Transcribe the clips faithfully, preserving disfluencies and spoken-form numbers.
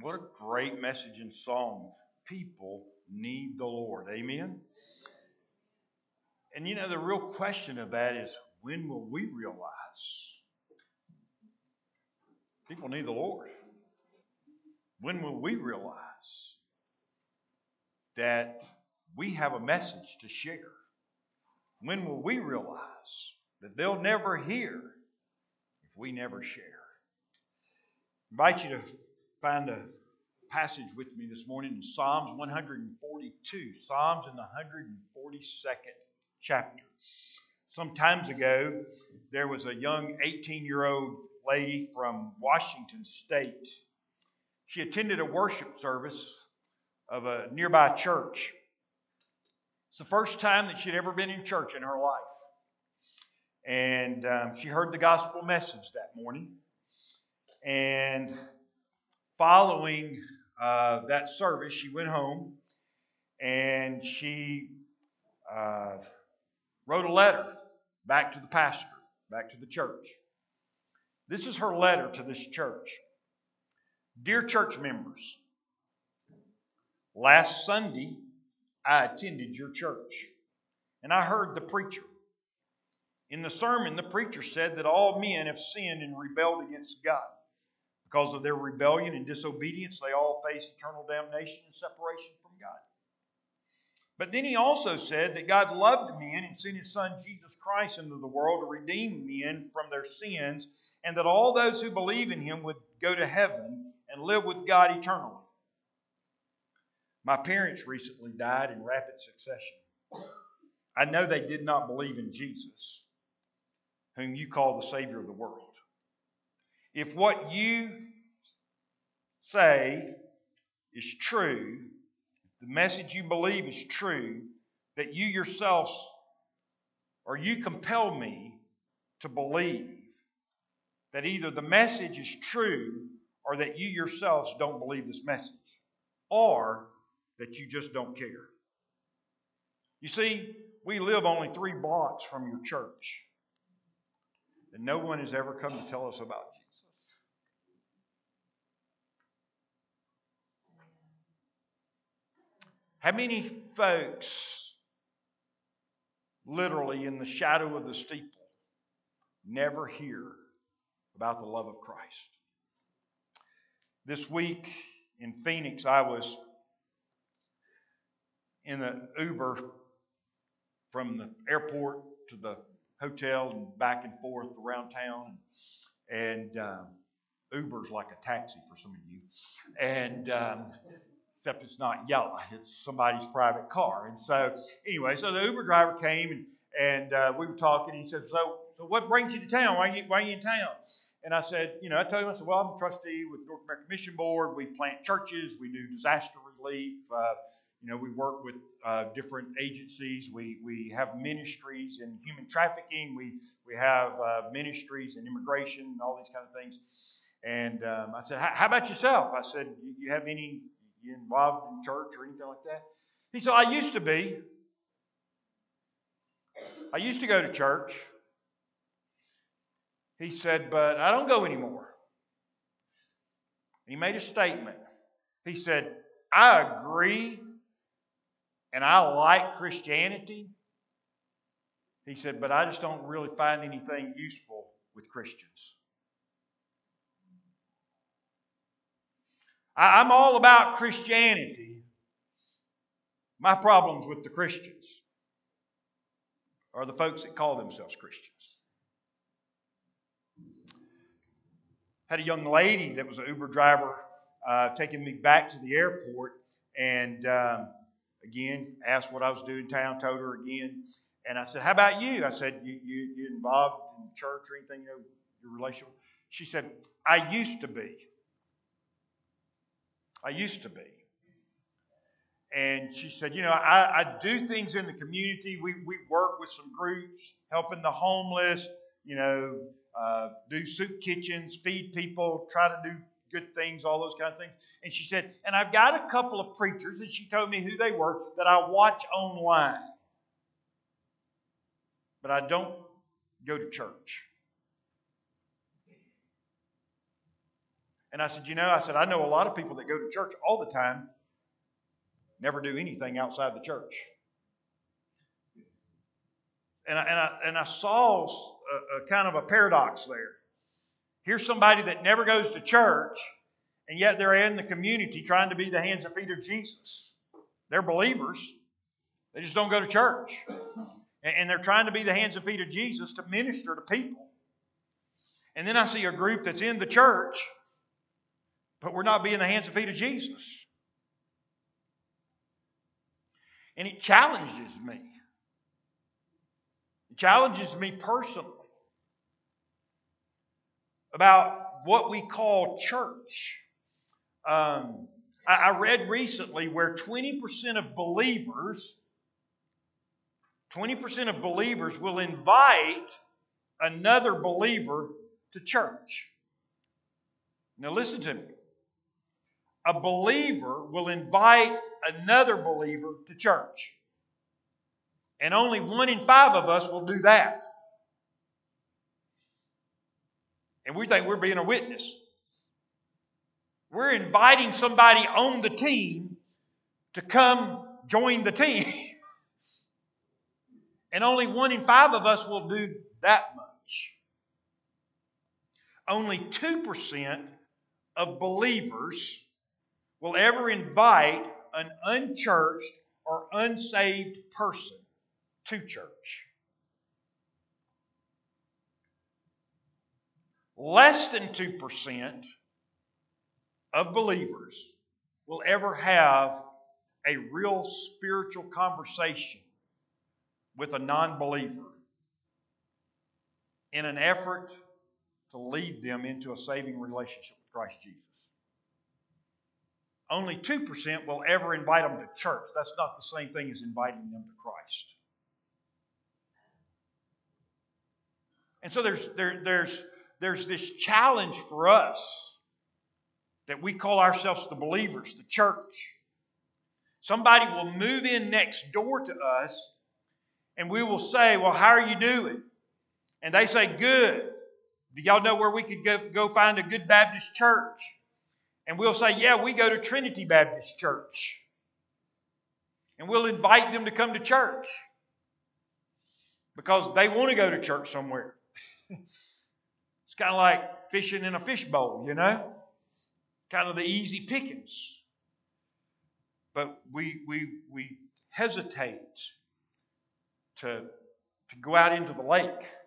What a great message and song. People need the Lord. Amen? And you know, the real question of that is, when will we realize people need the Lord? When will we realize that we have a message to share? When will we realize that they'll never hear if we never share? I invite you to find a passage with me this morning in Psalms one forty-two. Psalms in the one hundred forty-second chapter. Some times ago, there was a young eighteen-year-old lady from Washington State. She attended a worship service of a nearby church. It's the first time that she'd ever been in church in her life. And um, she heard the gospel message that morning. And following uh, that service, she went home and she uh, wrote a letter back to the pastor, back to the church. This is her letter to this church. Dear church members, last Sunday I attended your church and I heard the preacher. In the sermon, the preacher said that all men have sinned and rebelled against God. Because of their rebellion and disobedience, they all face eternal damnation and separation from God. But then he also said that God loved men and sent His Son Jesus Christ into the world to redeem men from their sins, and that all those who believe in Him would go to heaven and live with God eternally. My parents recently died in rapid succession. I know they did not believe in Jesus, whom you call the Savior of the world. If what you say is true, if the message you believe is true, that you yourselves, or you compel me to believe that either the message is true or that you yourselves don't believe this message, or that you just don't care. You see, we live only three blocks from your church, and no one has ever come to tell us about Jesus. How many folks, literally in the shadow of the steeple, never hear about the love of Christ? This week in Phoenix, I was in an Uber from the airport to the hotel and back and forth around town. And um, Uber's like a taxi for some of you. And um, except it's not yellow. It's somebody's private car. And so anyway, so the Uber driver came and, and uh, we were talking. And he said, so, so what brings you to town? Why are you, why are you in town? And I said, you know, I told him, I said, well, I'm a trustee with North American Mission Board. We plant churches. We do disaster relief. Uh, you know, we work with uh, different agencies. We we have ministries in human trafficking. We we have uh, ministries in immigration and all these kind of things. And um, I said, how about yourself? I said, you, you have any, you involved in church or anything like that? He said, I used to be. I used to go to church. He said, but I don't go anymore. He made a statement. He said, I agree and I like Christianity. He said, but I just don't really find anything useful with Christians. I, I'm all about Christianity. My problem's with the Christians, or the folks that call themselves Christians. Had a young lady that was an Uber driver uh, taking me back to the airport, and um, again, asked what I was doing in town, told her again. And I said, how about you? I said, you, you, you involved in church or anything, you know, your relationship? She said, I used to be. I used to be. And she said, you know, I, I do things in the community. We, we work with some groups, helping the homeless, you know, uh, do soup kitchens, feed people, try to do good things, all those kind of things. And she said, and I've got a couple of preachers, and she told me who they were, that I watch online. But I don't go to church. And I said, you know, I said, I know a lot of people that go to church all the time, never do anything outside the church. And I, and I, and I saw a, a kind of a paradox there. Here's somebody that never goes to church, and yet they're in the community trying to be the hands and feet of Jesus. They're believers. They just don't go to church. And, and they're trying to be the hands and feet of Jesus to minister to people. And then I see a group that's in the church, but we're not being the hands and feet of Jesus. And it challenges me. It challenges me personally about what we call church. Um, I, I read recently where twenty percent of believers, twenty percent of believers will invite another believer to church. Now listen to me. A believer will invite another believer to church. And only one in five of us will do that. And we think we're being a witness. We're inviting somebody on the team to come join the team. And only one in five of us will do that much. Only two percent of believers will ever invite an unchurched or unsaved person to church. Less than two percent of believers will ever have a real spiritual conversation with a non-believer in an effort to lead them into a saving relationship with Christ Jesus. Only two percent will ever invite them to church. That's not the same thing as inviting them to Christ. And so there's, there, there's, there's this challenge for us that we call ourselves the believers, the church. Somebody will move in next door to us and we will say, well, how are you doing? And they say, good. Do y'all know where we could go, go find a good Baptist church? And we'll say, yeah, we go to Trinity Baptist Church. And we'll invite them to come to church because they want to go to church somewhere. It's kind of like fishing in a fishbowl, you know? Kind of the easy pickings. But we, we, we hesitate to, to go out into the lake.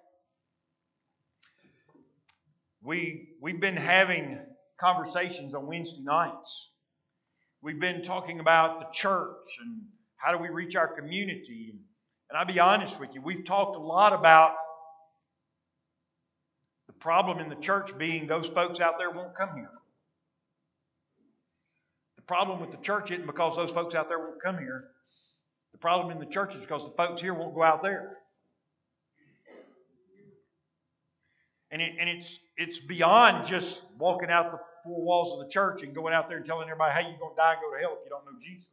We, we've been having conversations on Wednesday nights. We've been talking about the church and how do we reach our community. And I'll be honest with you, we've talked a lot about the problem in the church being those folks out there won't come here. The problem with the church isn't because those folks out there won't come here. The problem in the church is because the folks here won't go out there. And, it, and it's, it's beyond just walking out the four walls of the church and going out there and telling everybody, hey, you're going to die and go to hell if you don't know Jesus.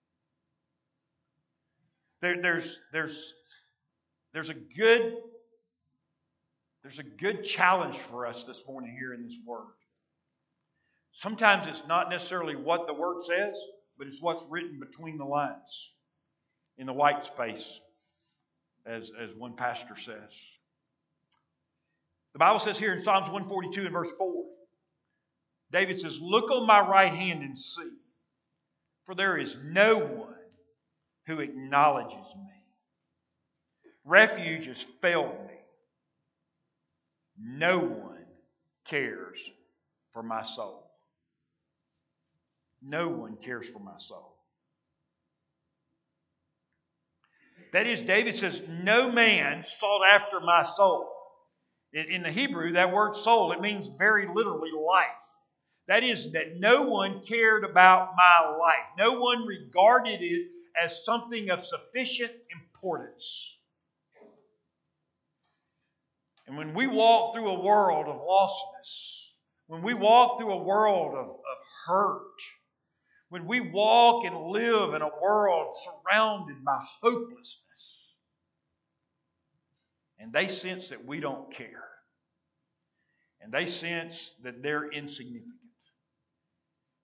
There, there's, there's, there's, a good, there's a good challenge for us this morning here in this Word. Sometimes it's not necessarily what the Word says, but it's what's written between the lines, in the white space, as, as one pastor says. The Bible says here in Psalms one forty-two and verse four, David says, look on my right hand and see, for there is no one who acknowledges me. Refuge has failed me. No one cares for my soul. No one cares for my soul. That is, David says, no man sought after my soul. In the Hebrew, that word soul, it means very literally life. That is, that no one cared about my life. No one regarded it as something of sufficient importance. And when we walk through a world of lostness, when we walk through a world of, of hurt, when we walk and live in a world surrounded by hopelessness, and they sense that we don't care, and they sense that they're insignificant,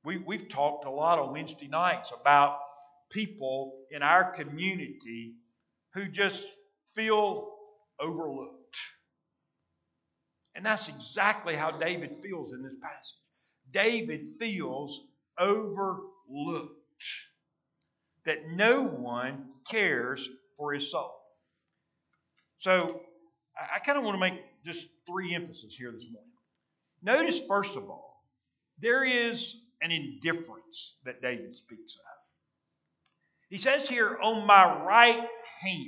We, we've talked a lot on Wednesday nights about people in our community who just feel overlooked. And that's exactly how David feels in this passage. David feels overlooked. That no one cares for his soul. So, I kind of want to make just three emphases here this morning. Notice, first of all, there is an indifference that David speaks of. He says here, on my right hand.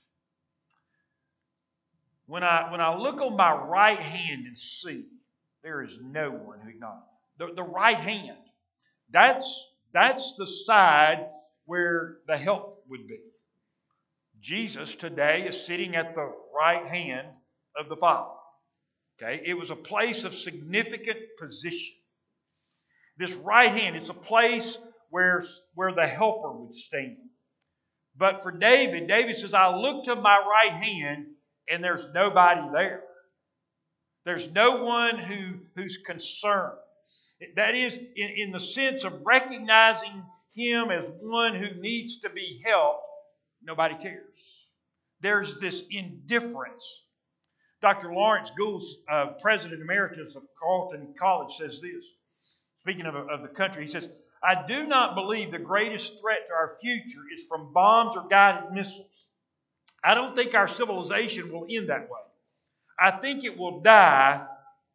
When I, when I look on my right hand and see, there is no one who acknowledges. The, the right hand, that's, that's the side where the help would be. Jesus today is sitting at the right hand of the Father. Okay, it was a place of significant position. This right hand, it's a place where, where the helper would stand. But for David, David says, I look to my right hand and there's nobody there. There's no one who, who's concerned. That is, in, in the sense of recognizing him as one who needs to be helped, nobody cares. There's this indifference. Doctor Lawrence Gould, uh, President Emeritus of Carleton College, says this. Speaking of, of the country, he says, I do not believe the greatest threat to our future is from bombs or guided missiles. I don't think our civilization will end that way. I think it will die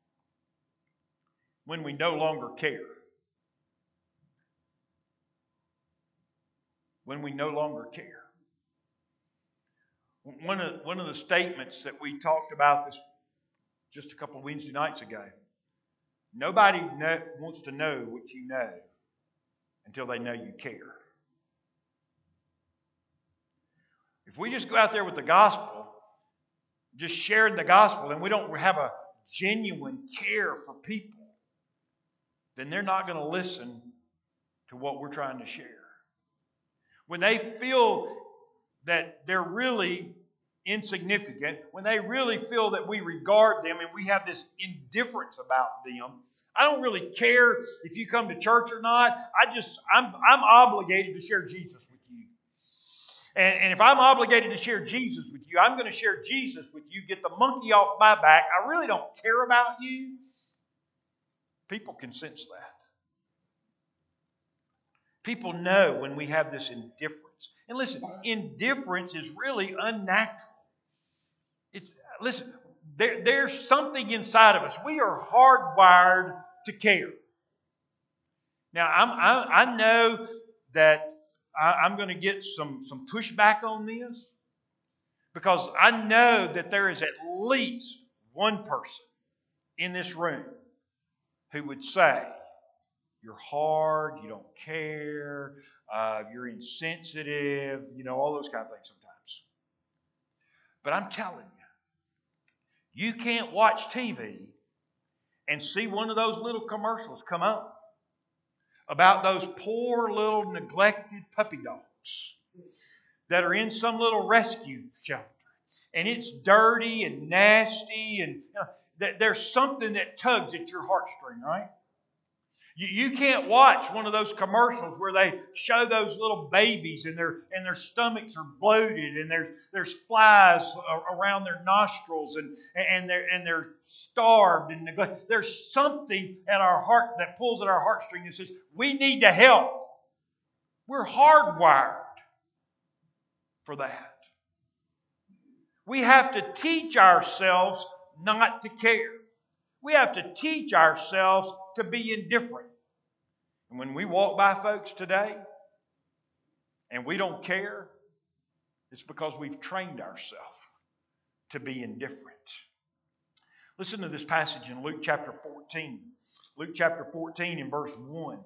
when we no longer care. When we no longer care. One of, one of the statements that we talked about this just a couple of Wednesday nights ago. Nobody know, wants to know what you know until they know you care. If we just go out there with the gospel, just sharing the gospel, and we don't have a genuine care for people, then they're not going to listen to what we're trying to share. When they feel that they're really insignificant, when they really feel that we regard them and we have this indifference about them, I don't really care if you come to church or not. I just, I'm, I'm obligated to share Jesus with you. And, and if I'm obligated to share Jesus with you, I'm going to share Jesus with you. Get the monkey off my back. I really don't care about you. People can sense that. People know when we have this indifference. And listen, indifference is really unnatural. It's listen, there, there's something inside of us. We are hardwired to care. Now, I'm, I, I know that I, I'm going to get some, some pushback on this because I know that there is at least one person in this room who would say, you're hard, you don't care, uh, you're insensitive, you know, all those kind of things sometimes. But I'm telling you, you can't watch T V and see one of those little commercials come up about those poor little neglected puppy dogs that are in some little rescue shelter. And it's dirty and nasty, and you know, there's something that tugs at your heartstring, right? You can't watch one of those commercials where they show those little babies and their and their stomachs are bloated and there's there's flies around their nostrils and and they're and they're starved and neglected. There's something at our heart that pulls at our heartstring and says we need to help. We're hardwired for that. We have to teach ourselves not to care. We have to teach ourselves to be indifferent. And when we walk by folks today and we don't care, it's because we've trained ourselves to be indifferent. Listen to this passage in Luke chapter fourteen. Luke chapter fourteen and verse one. It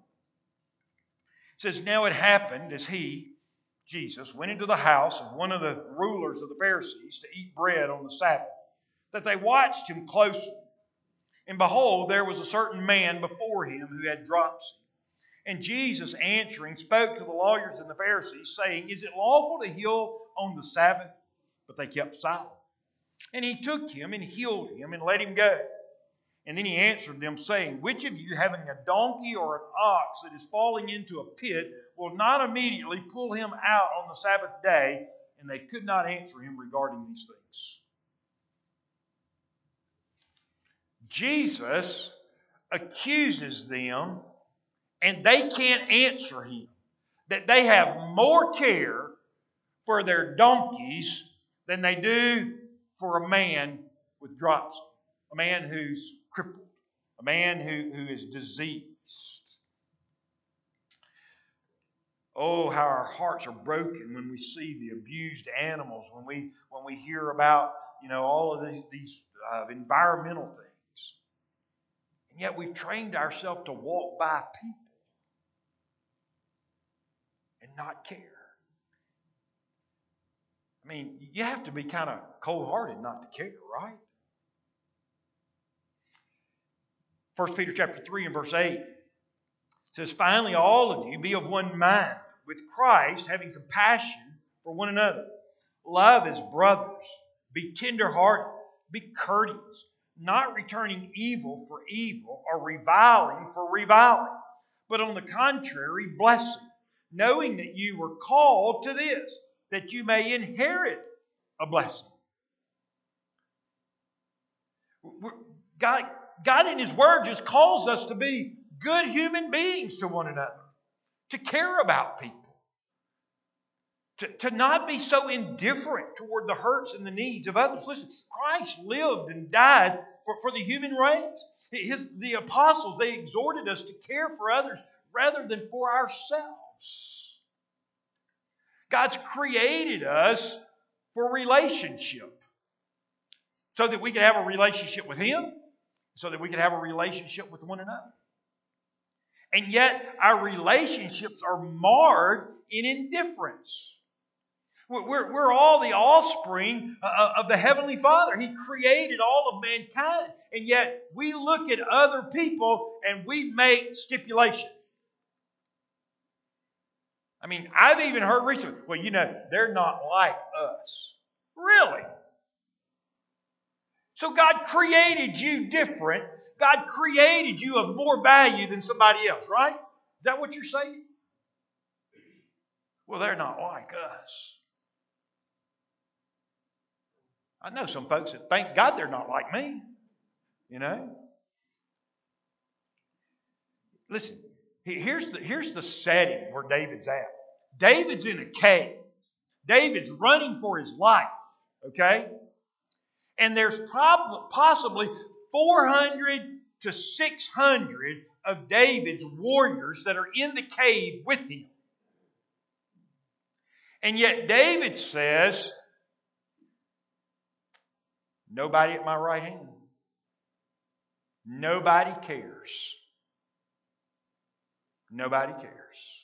says, now it happened as he, Jesus, went into the house of one of the rulers of the Pharisees to eat bread on the Sabbath, that they watched him closely. And behold, there was a certain man before him who had dropsy. And Jesus answering spoke to the lawyers and the Pharisees, saying, is it lawful to heal on the Sabbath? But they kept silent. And he took him and healed him and let him go. And then he answered them, saying, which of you, having a donkey or an ox that is falling into a pit, will not immediately pull him out on the Sabbath day? And they could not answer him regarding these things. Jesus accuses them, and they can't answer him, that they have more care for their donkeys than they do for a man with dropsy, a man who's crippled, a man who, who is diseased. Oh, how our hearts are broken when we see the abused animals, when we when we hear about, you know, all of these, these uh, environmental things. And yet we've trained ourselves to walk by people and not care. I mean, you have to be kind of cold-hearted not to care, right? First Peter chapter three and verse eight says, finally, all of you be of one mind, with Christ, having compassion for one another. Love as brothers. Be tender-hearted. Be courteous, not returning evil for evil or reviling for reviling, but on the contrary, blessing, knowing that you were called to this, that you may inherit a blessing. God, God in His Word just calls us to be good human beings to one another, to care about people, to, to not be so indifferent toward the hurts and the needs of others. Listen, Christ lived and died for, for the human race. His, the apostles, they exhorted us to care for others rather than for ourselves. God's created us for relationship so that we can have a relationship with Him, so that we can have a relationship with one another. And yet our relationships are marred in indifference. We're, we're all the offspring of the Heavenly Father. He created all of mankind. And yet we look at other people and we make stipulations. I mean, I've even heard recently, well, you know, they're not like us. Really? So God created you different. God created you of more value than somebody else, right? Is that what you're saying? Well, they're not like us. I know some folks that thank God they're not like me, you know. Listen, here's the, here's the setting where David's at. David's in a cave. David's running for his life, okay? And there's prob- possibly four hundred to six hundred of David's warriors that are in the cave with him. And yet David says, nobody at my right hand. Nobody cares. Nobody cares.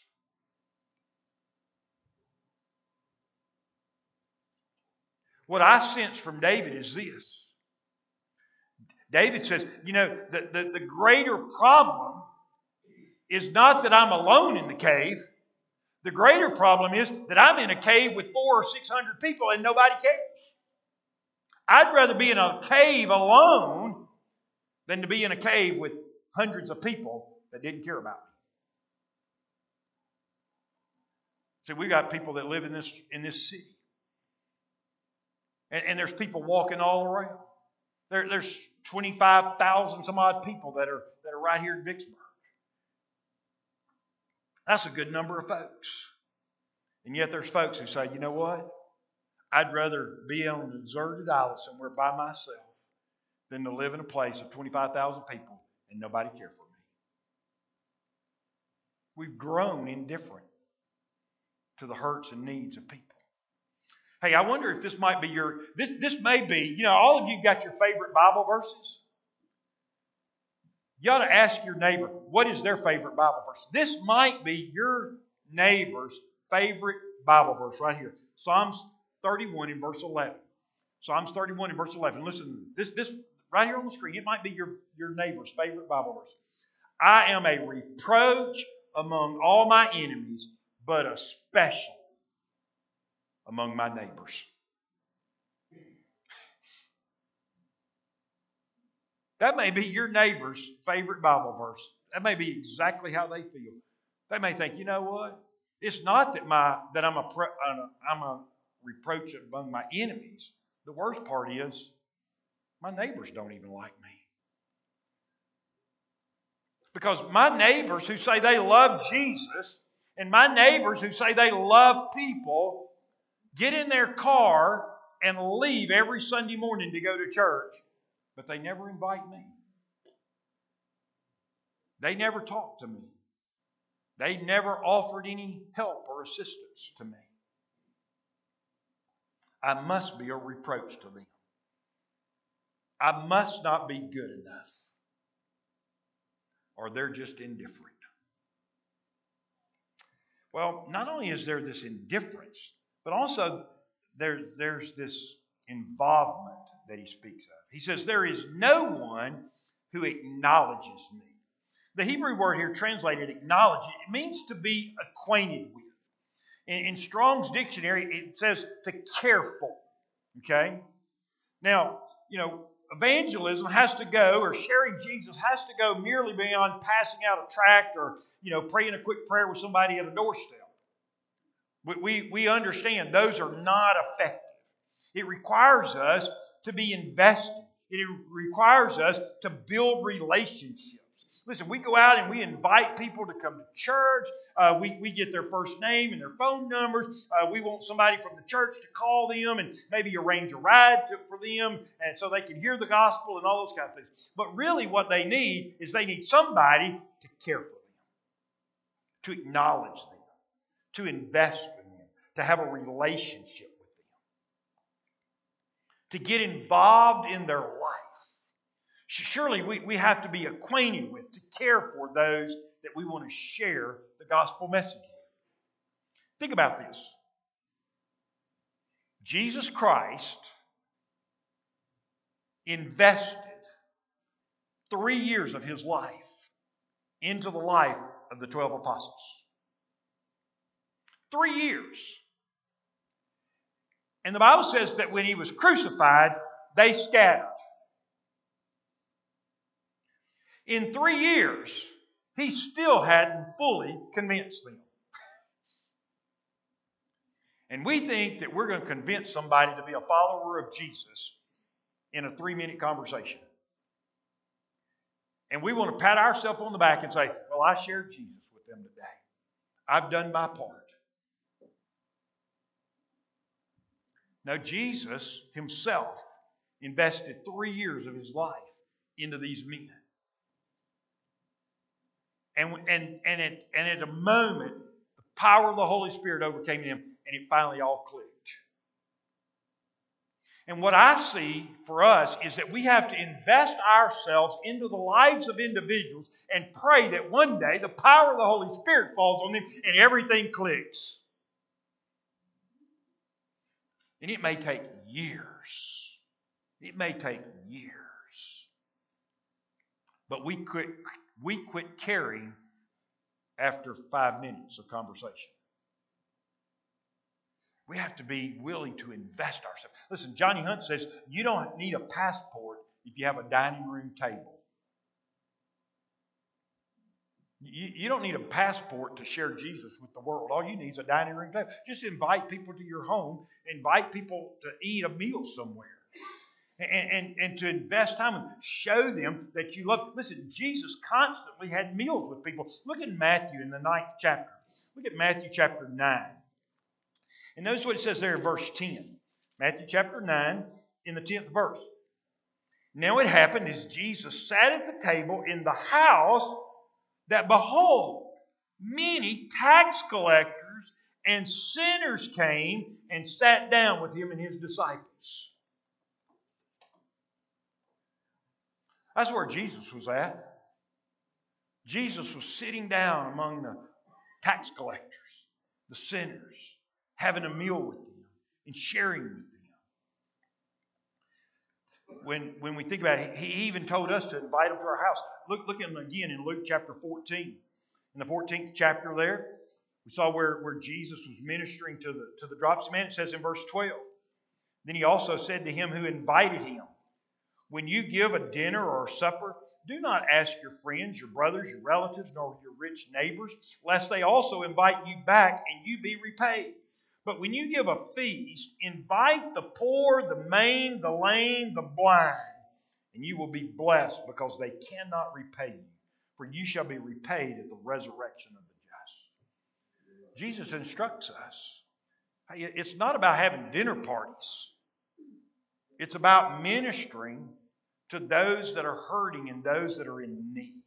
What I sense from David is this. David says, you know, the, the, the greater problem is not that I'm alone in the cave. The greater problem is that I'm in a cave with four or six hundred people and nobody cares. I'd rather be in a cave alone than to be in a cave with hundreds of people that didn't care about me. See, we got people that live in this, in this city. And, and there's people walking all around. There, there's twenty-five thousand some odd people that are, that are right here in Vicksburg. That's a good number of folks. And yet there's folks who say, you know what? I'd rather be on a deserted island somewhere by myself than to live in a place of twenty-five thousand people and nobody care for me. We've grown indifferent to the hurts and needs of people. Hey, I wonder if this might be your, this, this may be, you know, all of you got your favorite Bible verses. You ought to ask your neighbor, what is their favorite Bible verse? This might be your neighbor's favorite Bible verse right here. Psalms thirty-one in verse eleven. Psalms thirty-one in verse eleven. Listen, this, this right here on the screen, it might be your, your neighbor's favorite Bible verse. I am a reproach among all my enemies, but especially among my neighbors. That may be your neighbor's favorite Bible verse. That may be exactly how they feel. They may think, you know what? It's not that my that I'm a I'm a reproach among my enemies. The worst part is my neighbors don't even like me. Because my neighbors who say they love Jesus and my neighbors who say they love people get in their car and leave every Sunday morning to go to church, but they never invite me. They never talk to me. They never offered any help or assistance to me. I must be a reproach to them. I must not be good enough. Or they're just indifferent. Well, not only is there this indifference, but also there, there's this involvement that he speaks of. He says, there is no one who acknowledges me. The Hebrew word here translated acknowledge, it means to be acquainted with. In, in Strong's dictionary, it says to care for. Okay? Now, you know, evangelism has to go, or sharing Jesus has to go merely beyond passing out a tract or, you know, praying a quick prayer with somebody at a doorstep. We, we, we understand those are not effective. It requires us to be invested. It requires us to build relationships. Listen, we go out and we invite people to come to church. Uh, we, we get their first name and their phone numbers. Uh, we want somebody from the church to call them and maybe arrange a ride to, for them and so they can hear the gospel and all those kind of things. But really what they need is they need somebody to care for them, to acknowledge them, to invest in them, to have a relationship with them, to get involved in their life. Surely we, we have to be acquainted with, to care for those that we want to share the gospel message with. Think about this. Jesus Christ invested three years of his life into the life of the twelve apostles. Three years. And the Bible says that when he was crucified, they scattered. In three years, he still hadn't fully convinced them. And we think that we're going to convince somebody to be a follower of Jesus in a three-minute conversation. And we want to pat ourselves on the back and say, well, I shared Jesus with them today. I've done my part. Now, Jesus himself invested three years of his life into these men. And, and, and, at, and at a moment, the power of the Holy Spirit overcame him, and it finally all clicked. And what I see for us is that we have to invest ourselves into the lives of individuals and pray that one day the power of the Holy Spirit falls on them and everything clicks. And it may take years. It may take years. But we quit, we quit caring after five minutes of conversation. We have to be willing to invest ourselves. Listen, Johnny Hunt says you don't need a passport if you have a dining room table. You, you don't need a passport to share Jesus with the world. All you need is a dining room table. Just invite people to your home. Invite people to eat a meal somewhere. And, and, and to invest time and show them that you love. Listen, Jesus constantly had meals with people. Look at Matthew in the ninth chapter. Look at Matthew chapter nine. And notice what it says there in verse ten. Matthew chapter nine in the tenth verse. Now it happened as Jesus sat at the table in the house that behold, many tax collectors and sinners came and sat down with him and his disciples. That's where Jesus was at. Jesus was sitting down among the tax collectors, the sinners, having a meal with them and sharing with them. When, when we think about it, he even told us to invite them to our house. Look, look at them again in Luke chapter fourteen. In the fourteenth chapter there, we saw where, where Jesus was ministering to the, to the dropsy man. It says in verse twelve, then he also said to him who invited him, When you give a dinner or a supper, do not ask your friends, your brothers, your relatives, nor your rich neighbors, lest they also invite you back and you be repaid. But when you give a feast, invite the poor, the maimed, the lame, the blind, and you will be blessed because they cannot repay you, for you shall be repaid at the resurrection of the just. Jesus instructs us. It's not about having dinner parties. It's about ministering to those that are hurting and those that are in need.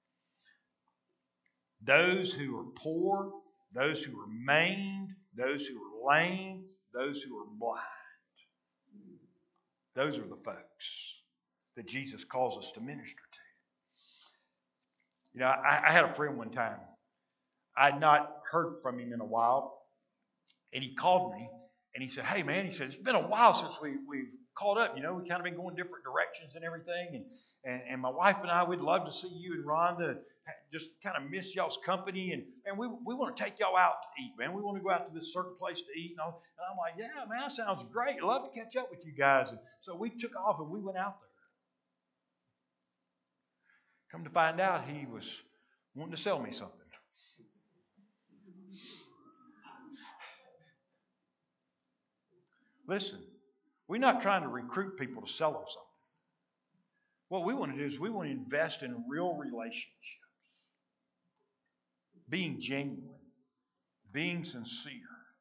Those who are poor, those who are maimed, those who are lame, those who are blind. Those are the folks that Jesus calls us to minister to. You know, I, I had a friend one time. I had not heard from him in a while. And he called me and he said, hey man, he said, it's been a while since we, we've caught up. You know, we've kind of been going different directions and everything. And, and, and my wife and I, we'd love to see you and Rhonda. Just kind of miss y'all's company. And, and we, we want to take y'all out to eat, man. We want to go out to this certain place to eat. And, all. and I'm like, yeah, man, that sounds great. I'd love to catch up with you guys. And so we took off and we went out there. Come to find out, he was wanting to sell me something. Listen, we're not trying to recruit people to sell them something. What we want to do is we want to invest in real relationships. Being genuine. Being sincere.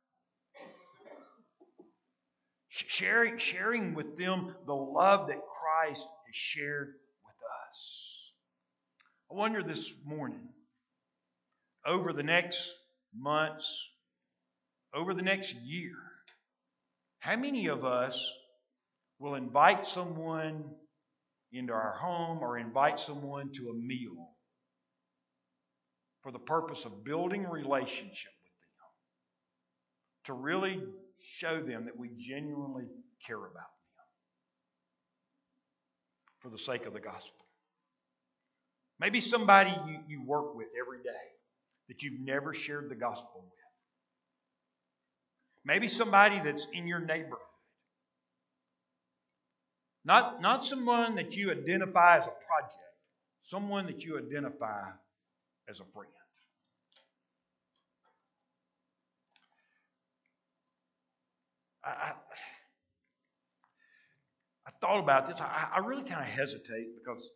Sharing, sharing with them the love that Christ has shared with us. I wonder this morning, over the next months, over the next year, how many of us will invite someone into our home or invite someone to a meal for the purpose of building a relationship with them, to really show them that we genuinely care about them for the sake of the gospel? Maybe somebody you, you work with every day that you've never shared the gospel with. Maybe somebody that's in your neighborhood. Not, not someone that you identify as a project. Someone that you identify as a friend. I, I, I thought about this. I, I really kind of hesitate because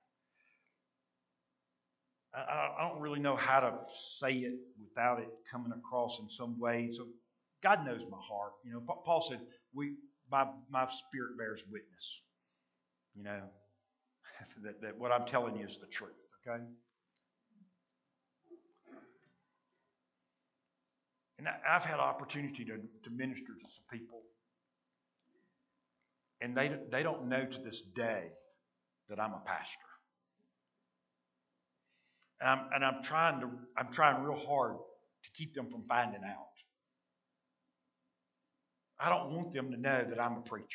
I, I don't really know how to say it without it coming across in some way. So God knows my heart. You know, Paul said, "We, my, my spirit bears witness." You know, that, that what I'm telling you is the truth. Okay. And I've had opportunity to, to minister to some people, and they they don't know to this day that I'm a pastor. And I'm and I'm trying to I'm trying real hard to keep them from finding out. I don't want them to know that I'm a preacher.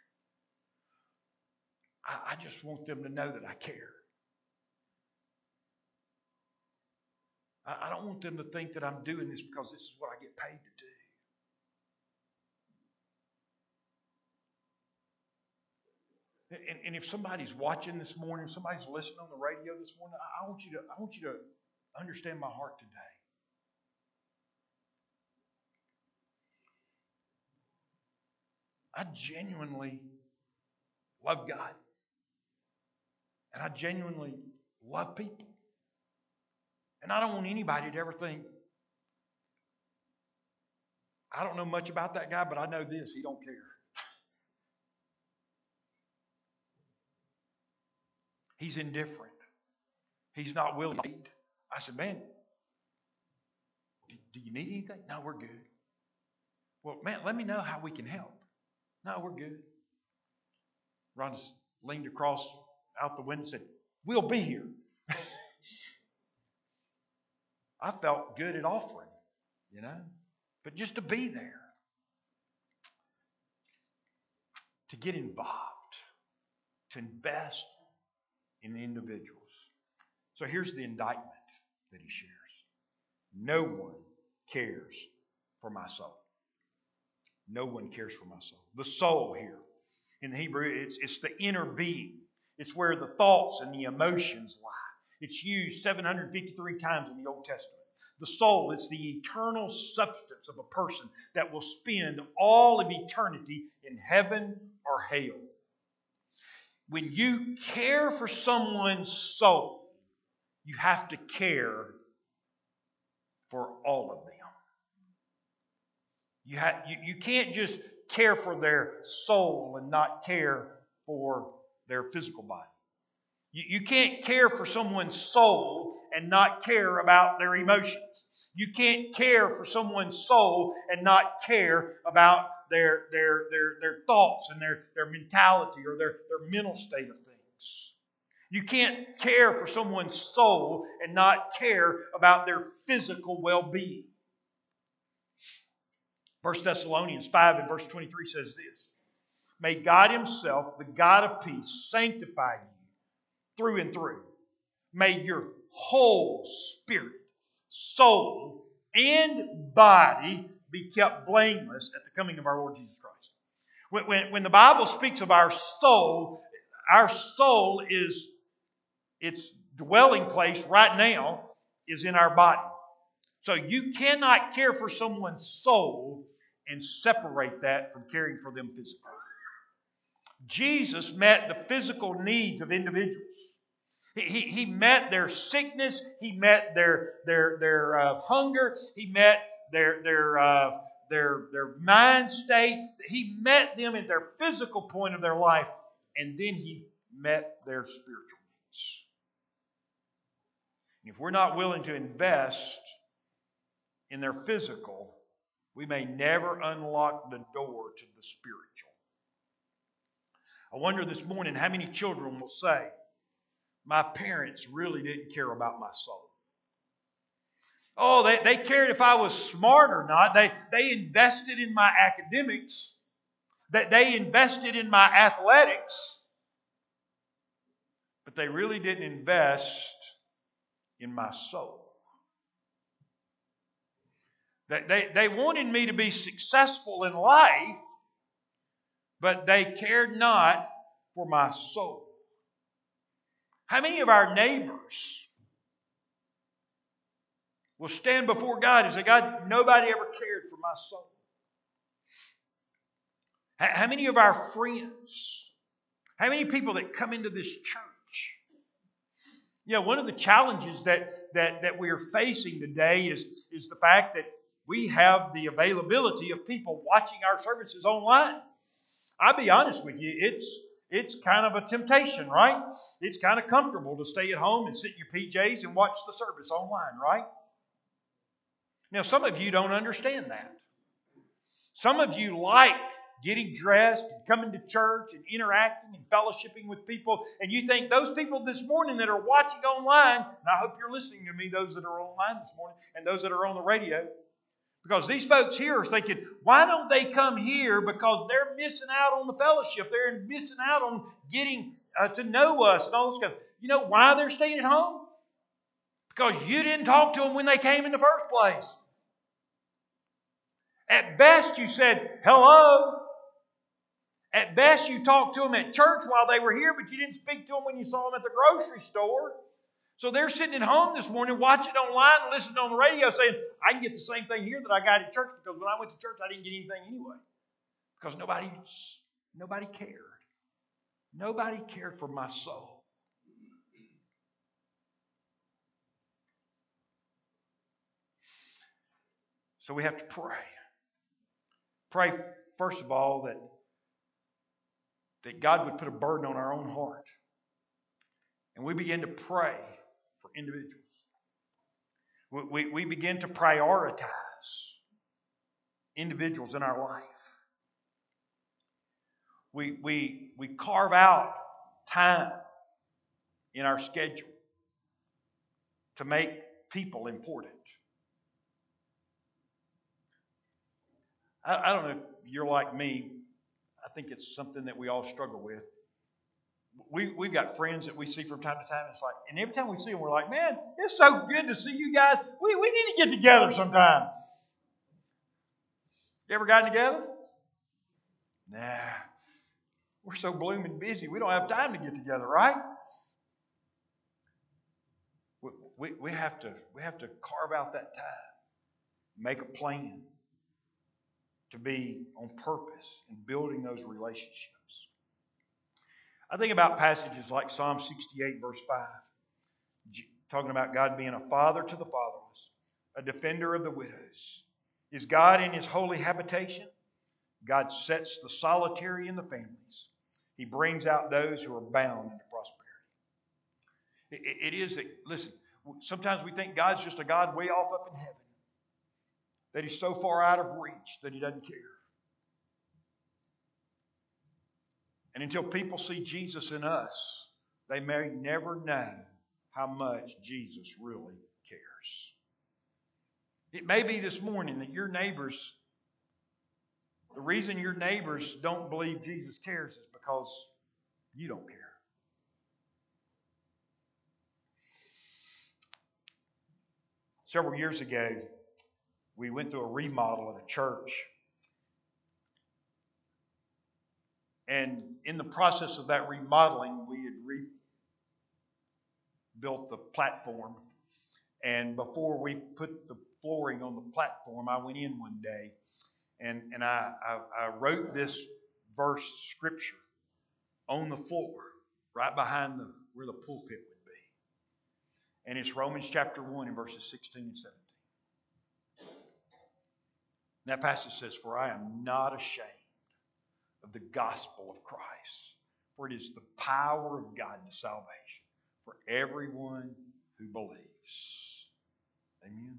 I, I just want them to know that I care. I, I don't want them to think that I'm doing this because this is what I get paid to do. And, and if somebody's watching this morning, if somebody's listening on the radio this morning, I, I want you to I want you to understand my heart today. I genuinely love God. And I genuinely love people. And I don't want anybody to ever think, I don't know much about that guy, but I know this, he don't care. He's indifferent. He's not willing to eat. I said, man, do you need anything? No, we're good. Well, man, let me know how we can help. No, we're good. Rhonda leaned across out the window and said, we'll be here. I felt good at offering, you know, but just to be there, to get involved, to invest in individuals. So here's the indictment that he shares. No one cares for my soul. No one cares for my soul. The soul here in Hebrew, it's, it's the inner being. It's where the thoughts and the emotions lie. It's used seven hundred fifty-three times in the Old Testament. The soul is the eternal substance of a person that will spend all of eternity in heaven or hell. When you care for someone's soul, you have to care for all of them. You, have, you, you can't just care for their soul and not care for their physical body. You, you can't care for someone's soul and not care about their emotions. You can't care for someone's soul and not care about their, their, their, their thoughts and their, their mentality or their, their mental state of things. You can't care for someone's soul and not care about their physical well-being. First Thessalonians five and verse twenty-three says this: May God Himself, the God of peace, sanctify you through and through. May your whole spirit, soul, and body be kept blameless at the coming of our Lord Jesus Christ. When, when, when the Bible speaks of our soul, our soul is, its dwelling place right now is in our body. So you cannot care for someone's soul and separate that from caring for them physically. Jesus met the physical needs of individuals. He, he, he met their sickness. He met their, their, their uh, hunger. He met their, their, uh, their, their mind state. He met them at their physical point of their life. And then He met their spiritual needs. If we're not willing to invest in their physical, we may never unlock the door to the spiritual. I wonder this morning how many children will say, my parents really didn't care about my soul. Oh, they, they cared if I was smart or not. They, they invested in my academics. They, they invested in my athletics. But they really didn't invest in my soul. They, they, they wanted me to be successful in life, but they cared not for my soul. How many of our neighbors will stand before God and say, God, nobody ever cared for my soul? How many of our friends, how many people that come into this church? You know, one of the challenges that, that, that we are facing today is, is the fact that we have the availability of people watching our services online. I'll be honest with you, it's it's kind of a temptation, right? It's kind of comfortable to stay at home and sit in your P Js and watch the service online, right? Now, some of you don't understand that. Some of you like getting dressed and coming to church and interacting and fellowshipping with people, and you think those people this morning that are watching online, and I hope you're listening to me, those that are online this morning, and those that are on the radio, because these folks here are thinking, why don't they come here? Because they're missing out on the fellowship. They're missing out on getting uh, to know us and all this stuff. You know why they're staying at home? Because you didn't talk to them when they came in the first place. At best, you said, hello. At best, you talked to them at church while they were here, but you didn't speak to them when you saw them at the grocery store. So they're sitting at home this morning, watching online and listening on the radio saying, I can get the same thing here that I got at church because when I went to church, I didn't get anything anyway. Because nobody, nobody cared. Nobody cared for my soul. So we have to pray. Pray, first of all, that, that God would put a burden on our own heart. And we begin to pray for individuals. We, we, we begin to prioritize individuals in our life. We, we, we carve out time in our schedule to make people important. I, I don't know if you're like me. I think it's something that we all struggle with. We, we've got friends that we see from time to time. It's like, and every time we see them, we're like, man, it's so good to see you guys. We, we need to get together sometime. You ever gotten together? Nah. We're so blooming busy, we don't have time to get together, right? We, we, we, have to, we have to carve out that time, make a plan to be on purpose in building those relationships. I think about passages like Psalm sixty-eight, verse five, talking about God being a father to the fatherless, a defender of the widows. Is God in His holy habitation? God sets the solitary in the families. He brings out those who are bound into prosperity. It, it is, a, listen, sometimes we think God's just a God way off up in heaven, that He's so far out of reach that He doesn't care. And until people see Jesus in us, they may never know how much Jesus really cares. It may be this morning that your neighbors, the reason your neighbors don't believe Jesus cares is because you don't care. Several years ago, we went through a remodel at a church. And in the process of that remodeling, we had rebuilt the platform. And before we put the flooring on the platform, I went in one day and, and I, I, I wrote this verse scripture on the floor, right behind the where the pulpit would be. And it's Romans chapter one and verses sixteen and seventeen. And that passage says, "For I am not ashamed of the gospel of Christ, for it is the power of God to salvation for everyone who believes." Amen.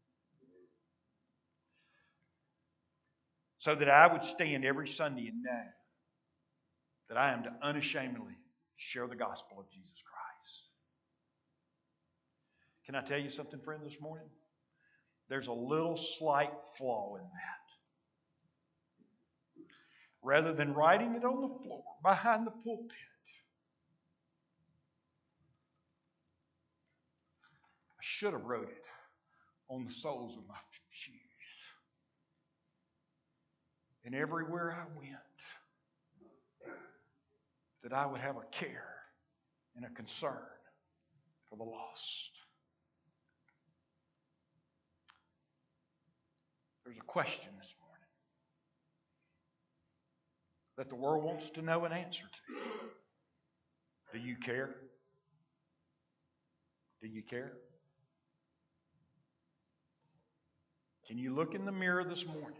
So that I would stand every Sunday and know that I am to unashamedly share the gospel of Jesus Christ. Can I tell you something, friend, this morning? There's a little slight flaw in that. Rather than writing it on the floor behind the pulpit, I should have wrote it on the soles of my shoes. And everywhere I went, that I would have a care and a concern for the lost. There's a question this morning that the world wants to know an answer to. Do you care? Do you care? Can you look in the mirror this morning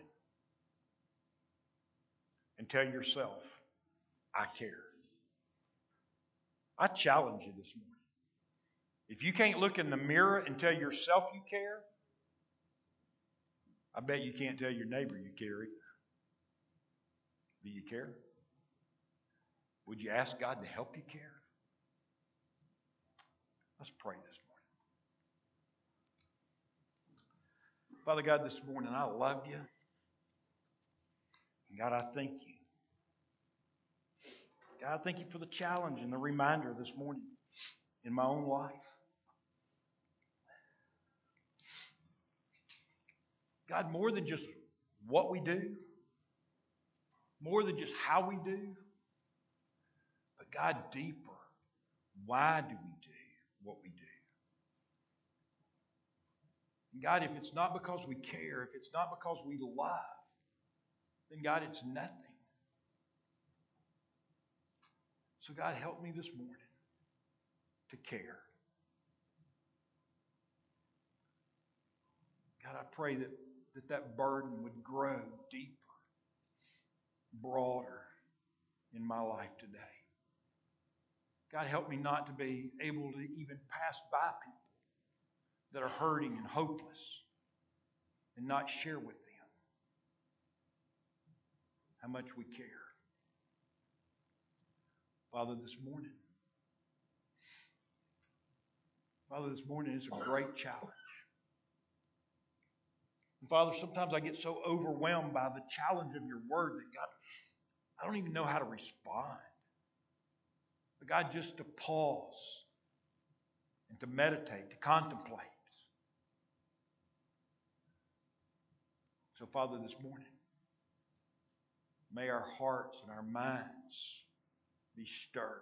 and tell yourself, I care? I challenge you this morning. If you can't look in the mirror and tell yourself you care, I bet you can't tell your neighbor you care either. Do you care? Would you ask God to help you care? Let's pray this morning. Father God, this morning I love you. And God, I thank you. God, I thank you for the challenge and the reminder this morning in my own life. God, more than just what we do, more than just how we do, but God, deeper, why do we do what we do? And God, if it's not because we care, if it's not because we love, then God, it's nothing. So God, help me this morning to care. God, I pray that that, that burden would grow deeper, broader in my life today. God, help me not to be able to even pass by people that are hurting and hopeless and not share with them how much we care. Father, this morning, Father, this morning is a great challenge. And Father, sometimes I get so overwhelmed by the challenge of your word that, God, I don't even know how to respond. But God, just to pause and to meditate, to contemplate. So, Father, this morning, may our hearts and our minds be stirred.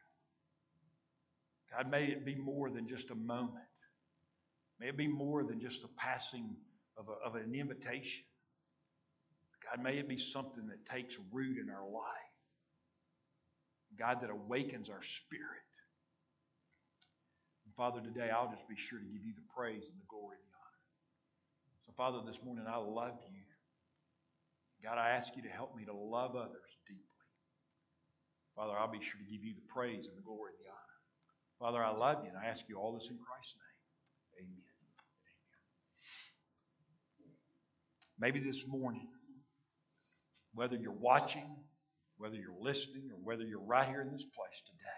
God, may it be more than just a moment. May it be more than just a passing of, a, of an invitation. God, may it be something that takes root in our life. God, that awakens our spirit. And Father, today I'll just be sure to give you the praise and the glory and the honor. So Father, this morning I love you. God, I ask you to help me to love others deeply. Father, I'll be sure to give you the praise and the glory and the honor. Father, I love you, and I ask you all this in Christ's name. Amen. Amen. Maybe this morning, whether you're watching, whether you're listening, or whether you're right here in this place today,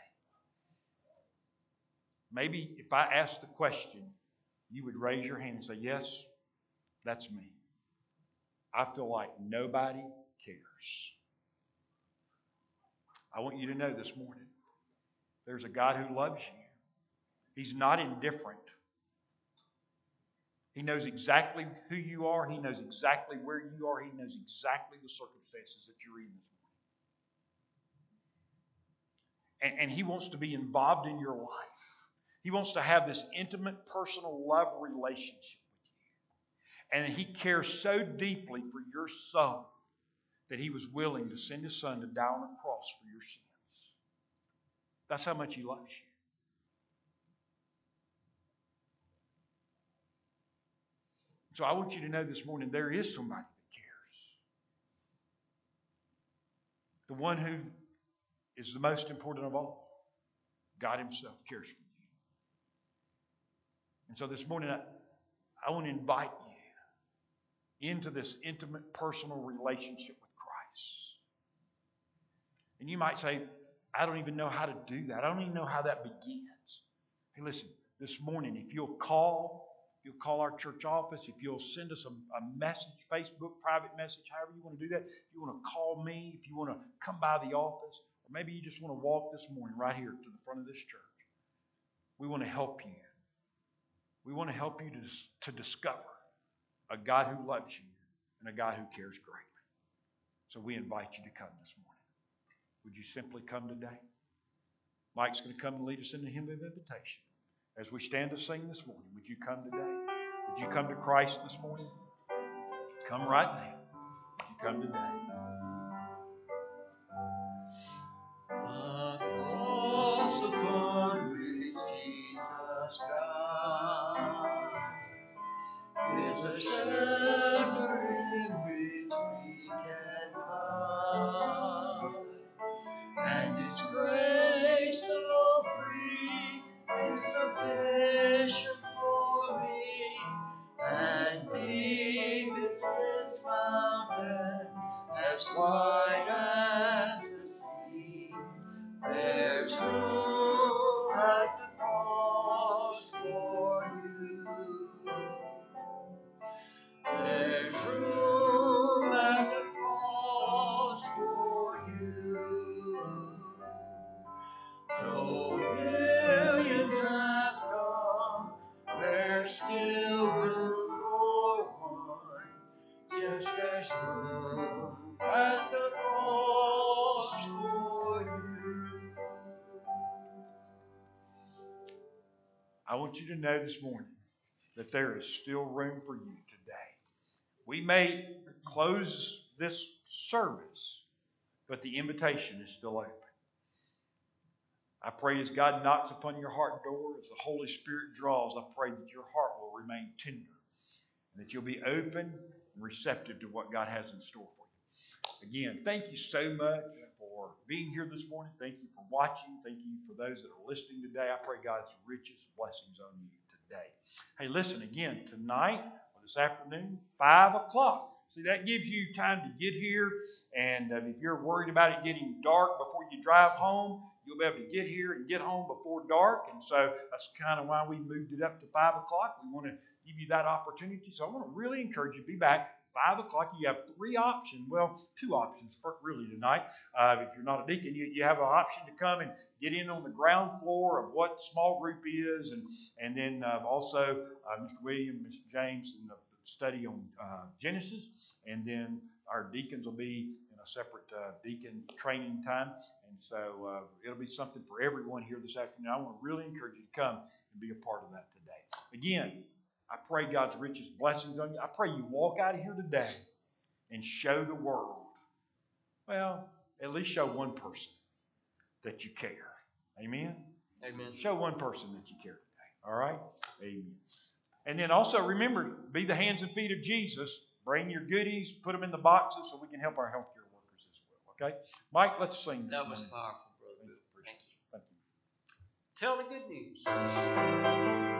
maybe if I ask the question, you would raise your hand and say, yes, that's me. I feel like nobody cares. I want you to know this morning, there's a God who loves you. He's not indifferent. He knows exactly who you are. He knows exactly where you are. He knows exactly the circumstances that you're in this morning. And, and He wants to be involved in your life. He wants to have this intimate, personal love relationship with you. And He cares so deeply for your soul that He was willing to send His Son to die on a cross for your sins. That's how much He loves you. So I want you to know this morning, there is somebody that cares. The one who is the most important of all. God Himself cares for you. And so this morning, I, I want to invite you into this intimate, personal relationship with Christ. And you might say, I don't even know how to do that. I don't even know how that begins. Hey, listen, this morning, if you'll call, if you'll call our church office, if you'll send us a, a message, Facebook, private message, however you want to do that, if you want to call me, if you want to come by the office, or maybe you just want to walk this morning right here to the front of this church, we want to help you. We want to help you to, to discover a God who loves you and a God who cares greatly. So we invite you to come this morning. Would you simply come today? Mike's going to come and lead us in the hymn of invitation. As we stand to sing this morning, would you come today? Would you come to Christ this morning? Come right now. Would you come today? The cross upon which Jesus died is a shelter in which we can hide, and His grace so free is sufficient for me, and deep is His fountain, as wide as the sea. There's room at the cross for you. There's room at the cross for you. Though millions have come, there's still room for one. Yes, there's room at the cross for you. I want you to know this morning that there is still room for you today. We may close this service, but the invitation is still open. I pray as God knocks upon your heart door, as the Holy Spirit draws, I pray that your heart will remain tender and that you'll be open and receptive to what God has in store for you. Again, thank you so much for being here this morning. Thank you for watching. Thank you for those that are listening today. I pray God's richest blessings on you today. Hey, listen, again, tonight or this afternoon, five o'clock. See, that gives you time to get here, and uh, if you're worried about it getting dark before you drive home, you'll be able to get here and get home before dark, and so that's kind of why we moved it up to five o'clock. We want to give you that opportunity, so I want to really encourage you to be back five o'clock. You have three options, well, two options for really tonight. Uh, if you're not a deacon, you, you have an option to come and get in on the ground floor of what small group is, and, and then uh, also uh, Mister William, Mister James, and the study on uh, Genesis, and then our deacons will be in a separate uh, deacon training time. And so uh, it'll be something for everyone here this afternoon. I want to really encourage you to come and be a part of that today. Again, I pray God's richest blessings on you. I pray you walk out of here today and show the world, well, at least show one person that you care. Amen? Amen. Show one person that you care today. All right? Amen. And then also remember, be the hands and feet of Jesus. Bring your goodies, put them in the boxes so we can help our healthcare workers as well. Okay? Mike, let's sing this That was morning. powerful, brother. Thank you. Thank you. Tell the good news.